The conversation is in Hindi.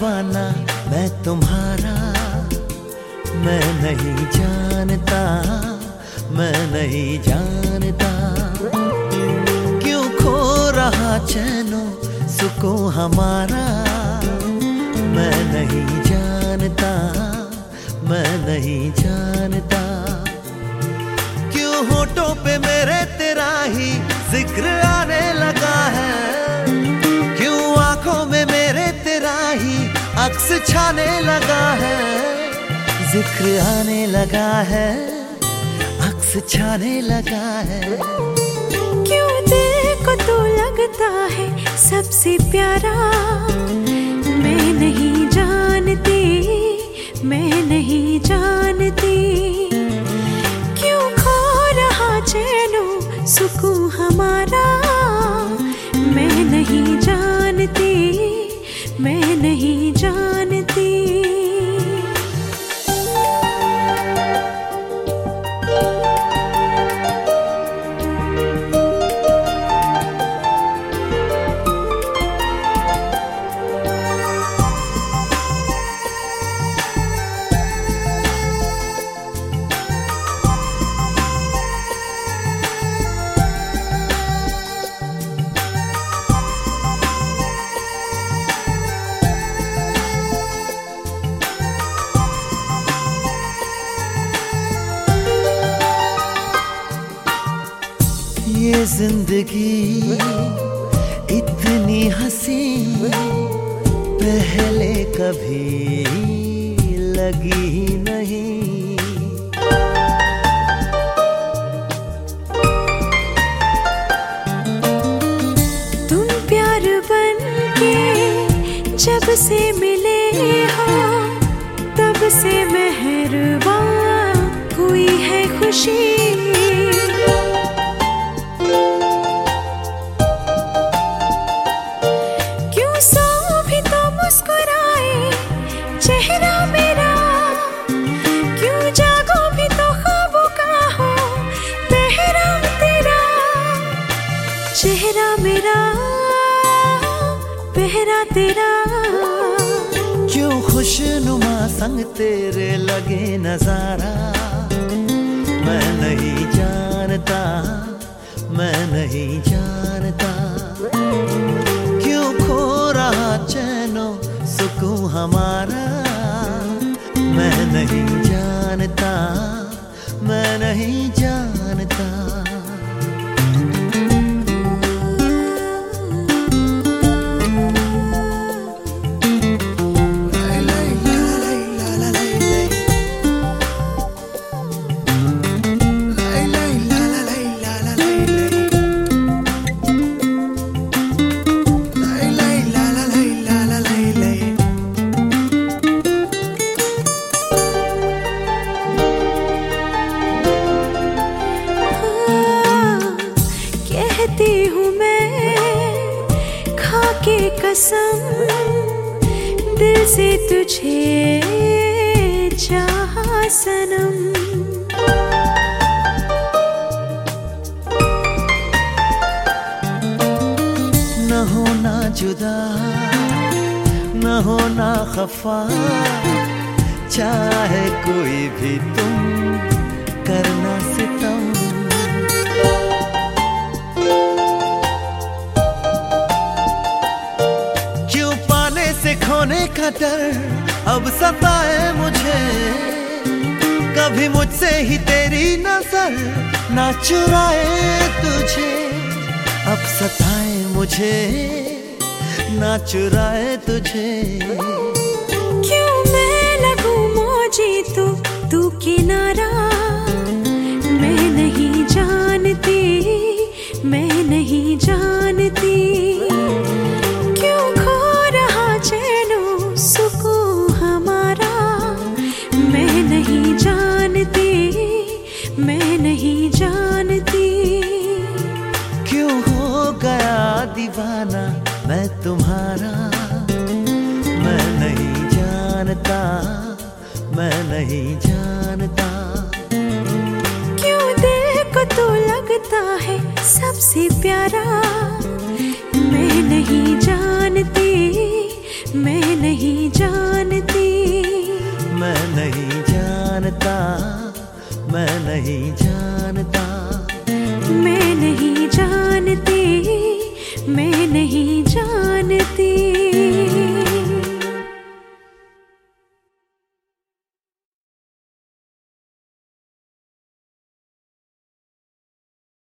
दीवाना मैं तुम्हारा, मैं नहीं जानता, मैं नहीं जानता क्यों खो रहा चैनो सुकून हमारा। मैं नहीं जानता, मैं नहीं जानता क्यों होठों पे मेरे तेरा ही जिक्र आने लगा है, क्यों आंखों में मेरे तेरा ही अक्स छाने लगा है। जिक्र आने लगा है, अक्स छाने लगा है। क्यों दिल को तो लगता है सबसे प्यारा, मैं नहीं जानती, मैं नहीं जानती क्यों खो रहा चैनो सुकून हमारा। मैं नहीं जानती, मैं नहीं जानती। ये जिंदगी इतनी हंसी पहले कभी लगी नहीं। तुम प्यार बन के जब से मिले हो, तब से मेहरबान हुई है खुशी। चेहरा मेरा क्यों जागो भी तो ख्वाबों का हो पहरा तेरा। चेहरा मेरा पहरा तेरा। क्यों खुशनुमा संग तेरे लगे नजारा। मैं नहीं जानता, मैं नहीं जानता क्यों खो रहा चैनो सुकून हमारा। मैं नहीं जानता, मैं नहीं जानता। कहती हूँ मैं खा के कसम दिल से तुझे चाहा सनम। न होना जुदा, न होना खफा, चाहे कोई भी तुम करना सितम। खोने का डर अब सताए मुझे, कभी मुझसे ही तेरी नजर ना चुराए तुझे। अब सताए मुझे ना चुराए तुझे। क्यों मैं लगूं मौजी तो तू किनारा। मैं नहीं जानती, मैं नहीं जानती क्यों खो रहा चैनो सुकून हमारा। मैं नहीं जानती, मैं नहीं जानती क्यों हो गया दीवाना मैं तुम्हारा। मैं नहीं जानता, मैं नहीं जानता क्यों दिल को तो लगता है सबसे प्यारा। मैं नहीं जानती, मैं नहीं जानती। मैं नहीं जानती।